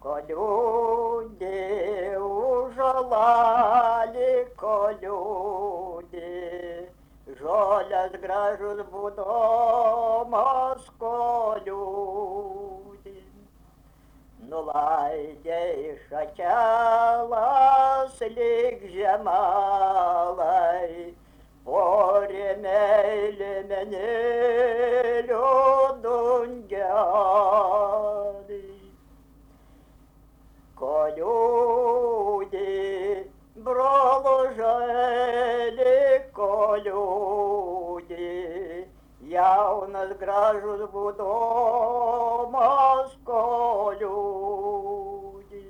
Люди užolali, люди, žolės gražus būdomas, liūdi. Nulaidė iš akelas lyg žemalai, porė meilė menėlių dungelį. Liūdi, brolužėlį, liūdi, jaunas gražus būdomas, liūdi.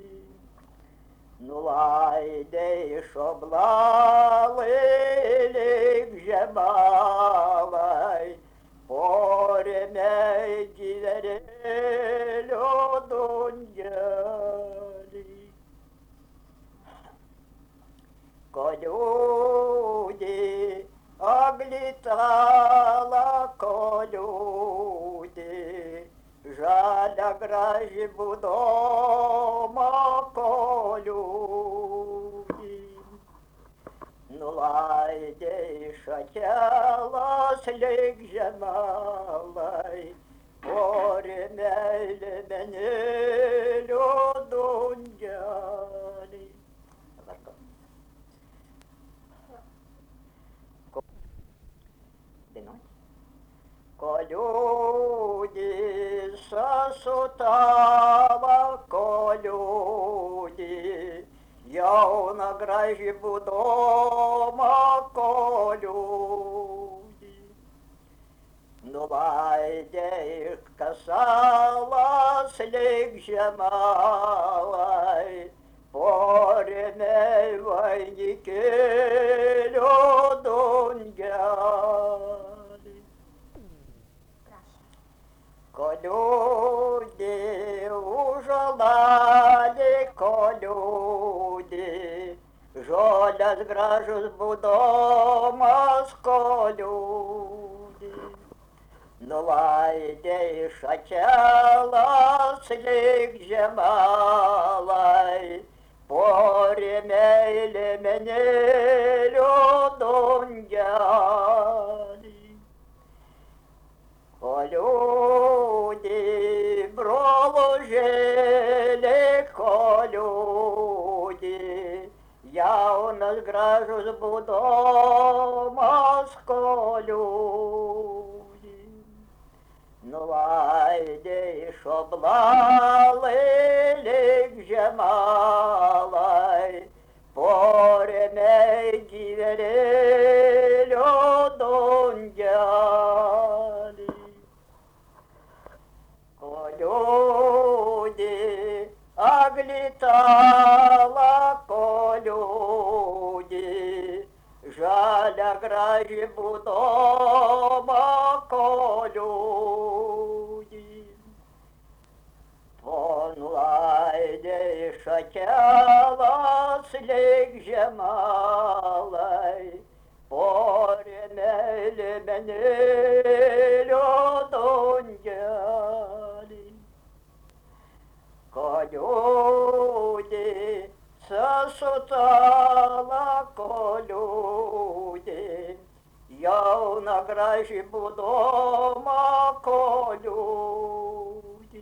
Nulaidė iš oblalai lyg žemalai, porėme gyvenėlio dungelį. Liūdi, aglitala, liūdi, žalia graži būdoma, liūdi. Nulaidė iš akelas lyg žemalai, porė meilė menėlio dungelį. Liūdi, sasutala, liūdi, jauna graži būdoma, liūdi. Nulaidė iš kasalas lyg žemalai, porėme vainikėlio dungelį. Liūdi, užolali, liūdi, žolės gražus būdomas, liūdi. Nulaidė iš akelas lyg žemalai, porė meilė menėlio dungelį. Liūdi, brolužėlį, liūdi, jaunas gražus būdomas, liūdi. Nulaidė iš oblalai lyg žemalai, porėme gyvenėlio dungelį. Liūdi, aglitala, liūdi, žalia graži būdoma, liūdi. Nulaidė iš akelas lyg žemalai, porė meilė menėlio dungelį. Liūdi, sasutala, liūdi, jauna graži būdoma, liūdi.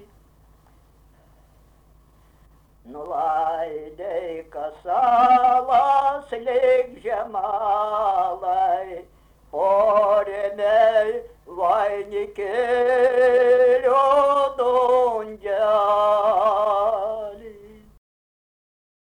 Nulaidė kasalas lyg žemalai,